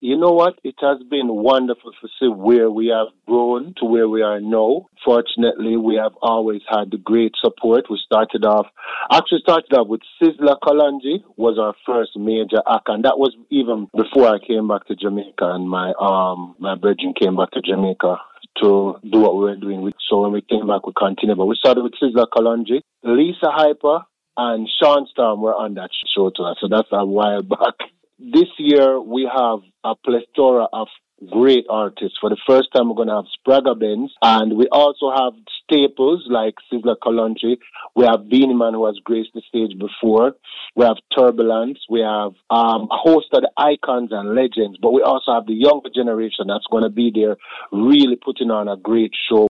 You know what? It has been wonderful to see where we have grown to where we are now. Fortunately, we have always had the great support. Actually started off with Sizzla Kalonji was our first major act, and that was even before I came back to Jamaica and my brethren came back to Jamaica to do what we were doing. So when we came back, we continued. But we started with Sizzla Kalonji, Lisa Hyper, and Sean Storm were on that show to us. So that's a while back. This year, we have a plethora of great artists. For the first time, we're going to have Spragga Benz, and we also have staples like Sizzla Kalonji. We have Beanie Man, who has graced the stage before. We have Turbulence. We have a host of the icons and legends, but we also have the younger generation that's going to be there really putting on a great show.